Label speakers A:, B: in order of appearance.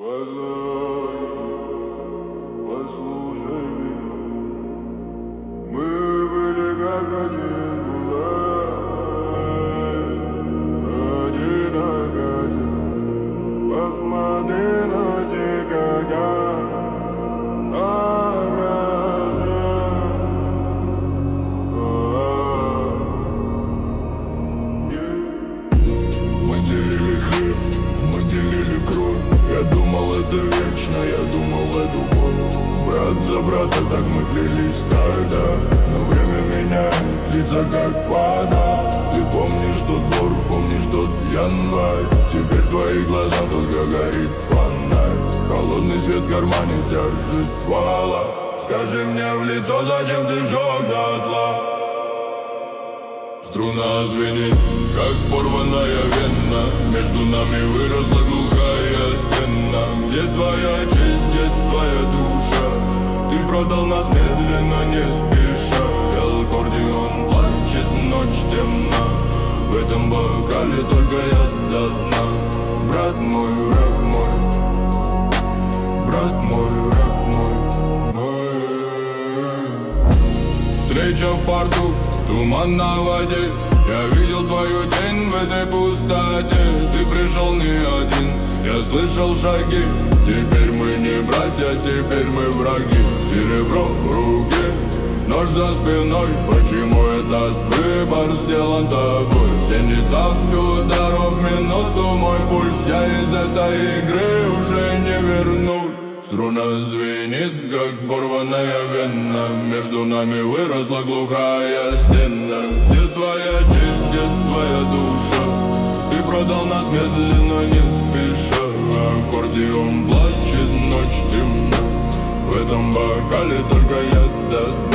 A: Послушай меня, мы были как один кулак, один огонь. Посмотри на себя, как
B: Мы делили хлеб, мы делили кровь. Я думал, это вечно, я думал, это любовь. Брат за брата, так мы клялись тогда. Но время меняет лица, как вода. Ты помнишь тот двор, помнишь тот январь. Теперь в твоих глазах только горит фонарь. Холодный свет в кармане, тяжесть ствола. Скажи мне в лицо, зачем ты жёг дотла? Струна звенит, как порванная вена. Между нами выросла глухая стена. Где твоя честь, где твоя душа? Ты продал нас медленно, не спеша. Аккордеон плачет, ночь темна. В этом бокале только я до дна. Брат мой, враг мой. Брат мой, враг мой. Встреча в порту, туман на воде. Я видел твою тень в этой пустоте. Ты пришел не один, я слышал шаги. Теперь мы не братья, теперь мы враги. Серебро в руке, нож за спиной. Почему этот выбор сделан тобой? Синица всю дорогу, минуту мой пульс. Я из этой игры уже не вернусь. Струна звенит, как порванная вена. Между нами выросла глухая стена. Где твоя честь, где твоя душа? Ты продал нас медленно, не спеша. Аккордеон плачет, ночь темна. В этом бокале только я до дна.